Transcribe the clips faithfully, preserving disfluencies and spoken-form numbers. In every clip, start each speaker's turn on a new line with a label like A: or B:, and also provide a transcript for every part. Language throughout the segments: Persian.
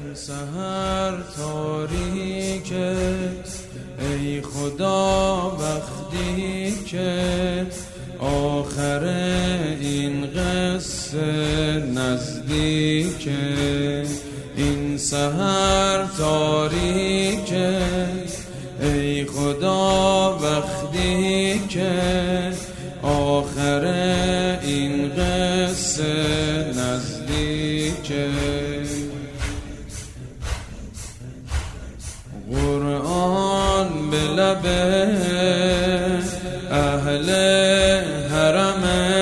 A: سحر تاریکه ای خدا وقتی که آخر این قصه نزدیکه. این سحر تاریکه ای خدا وقتی که آخر این قصه نزدیکه. قرآن به لب اهل حرمه،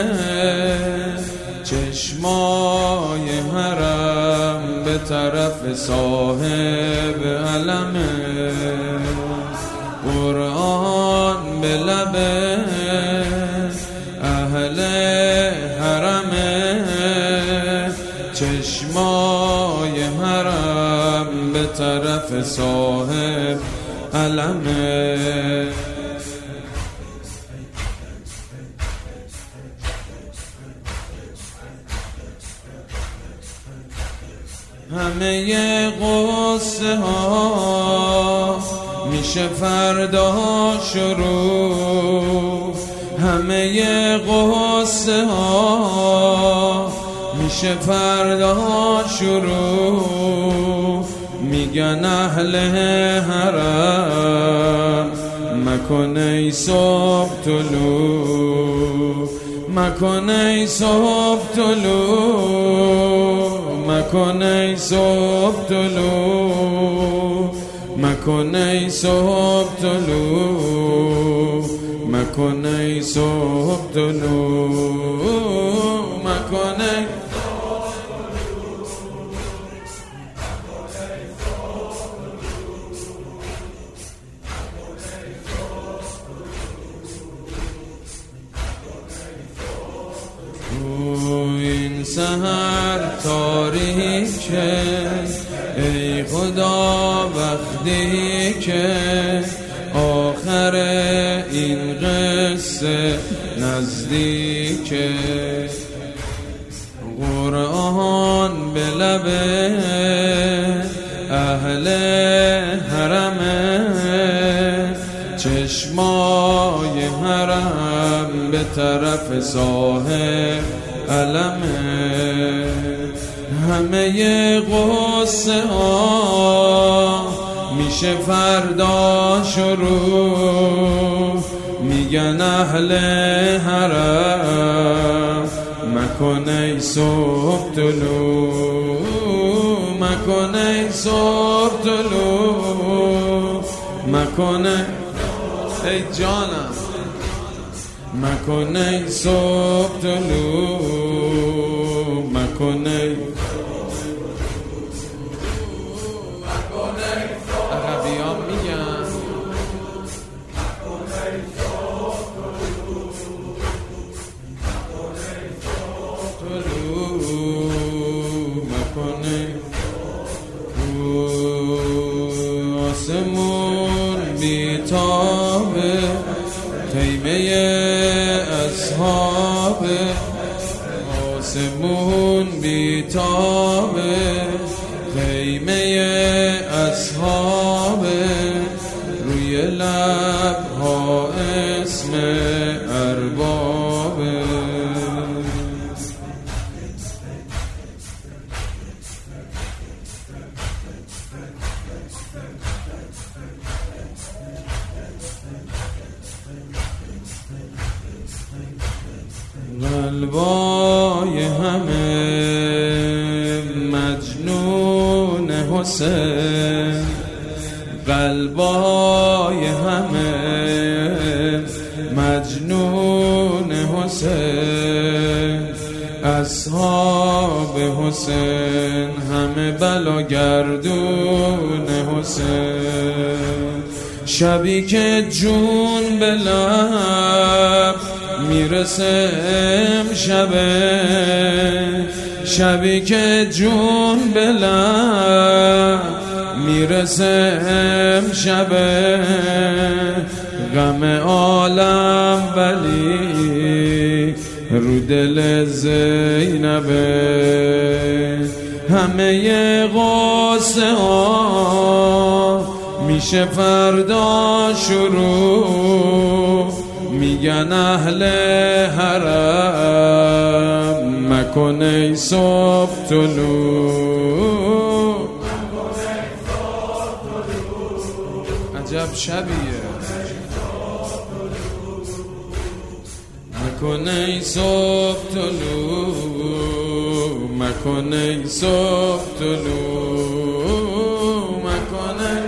A: چشمای حرم به طرف صاحب علمه. قرآن به لب اهل حرمه، چشمای حرم به طرف صاحب علمه. همه قصه ها میشه فردا شروع، همه قصه ها میشه فردا شروع. میگن اهل حرم مکن ای صبح طلوع، مکن ای صبح طلوع، مکن ای صبح طلوع، مکن ای صبح طلوع، مکن ای صبح طلوع، مکن ای این سحر تاریکه ای خدا وقتی که آخر این قصه نزدیکه. قرآن به لب اهل حرمه، چشمای حرم به طرف صاحب علمه. همه قصه ها میشه فردا شروع، میگن اهل حرم مکن ای صبح طلوع، مکن ای صبح طلوع، مکن ای جانم، مکن ای صبح طلوع، مکن ای عربیان میگن طلوع، مکن ای آسمون بیتابه، خیمه اصحاب آسمون بیتابه، خیمه اصحاب روی لبها اسم اربابه. قلبای همه مجنون حسین، قلبای همه مجنون حسین، اصحاب حسین همه بلاگردون حسین. شبی که جون به لب میرسه امشبه، شبی که جون به لب میرسه امشبه، غم عالم ولی رو دل زینبه، همه غصه ها میشه فردا شروع. میگن اهل حرم مکن ای صبح طلوع. عجب شبیه. مکن ای صبح طلوع، مکن ای صبح طلوع، مکن ای